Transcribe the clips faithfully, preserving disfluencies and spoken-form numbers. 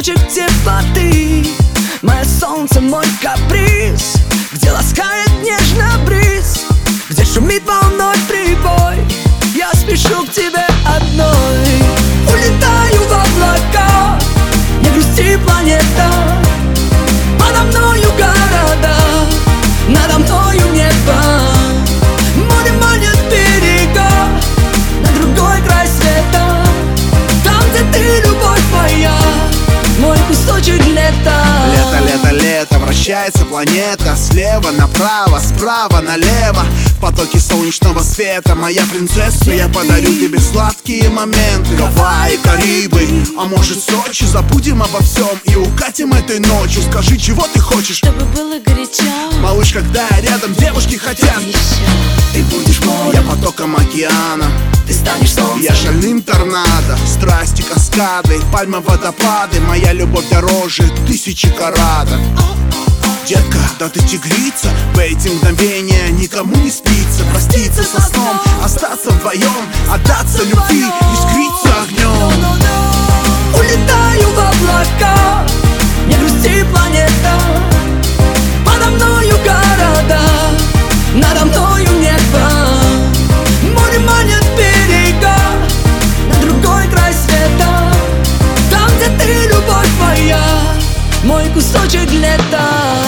кусочек теплоты, мое солнце, мой каприз, где ласкает нежно бриз, где шумит волной прибой. Я спешу к тебе одной, улетаю в облака. Не грусти, планета, подо мною города, надо мною небо. Море манит берега, на другой край света, там, где ты, любовь моя, мой кусочек лета. Лето, лето, лето, вращается планета слева направо, справа налево. В потоке солнечного света, моя принцесса, я подарю тебе сладкие моменты. Гавайи, Карибы, а может Сочи. Забудем обо всем и укатим этой ночью. Скажи, чего ты хочешь? Чтобы было горячо. Малыш, когда я рядом, девушки хотят Еще. Ты будешь мой, я потоком океана, ты станешь солнцем, я шальным торнадо. Страсти, каскады, пальмы, водопады. Моя любовь дороже тысячи каратов. Детка, да ты тигрица, в эти мгновения никому не спится. Проститься со сном, остаться вдвоем, отдаться любви, искриться огнем. улетаю в облака. Не грусти, планета, подо мною города, надо мною небо. Море манит берега, на другой край света, там, где ты, любовь моя, мой кусочек лета.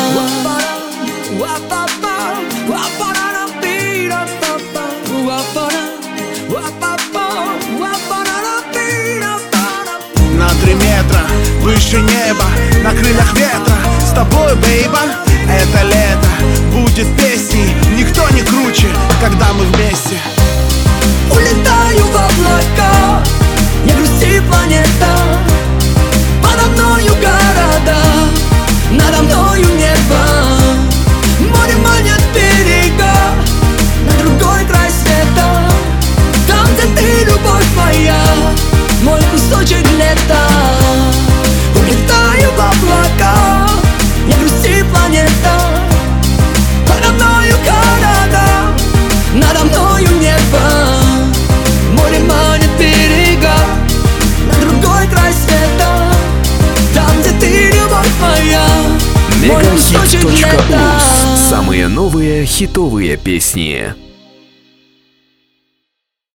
На три метра выше неба, на крыльях ветра, с тобой, бейба, это лето будет песней. Никто не круче, когда мы вместе. Улетаю в облака. Не грусти, планета, подо мною города, надо мною небо. Море манит берега, на другой край света, там, где ты, любовь моя, мой кусочек лета. Улетаю в облака. Не грусти, планета, подо мною города, надо мною небо. Море манит берега, на другой край света, там, где ты, любовь моя, мой кусочек Мегахит точка лета. уз. Самые новые хитовые песни.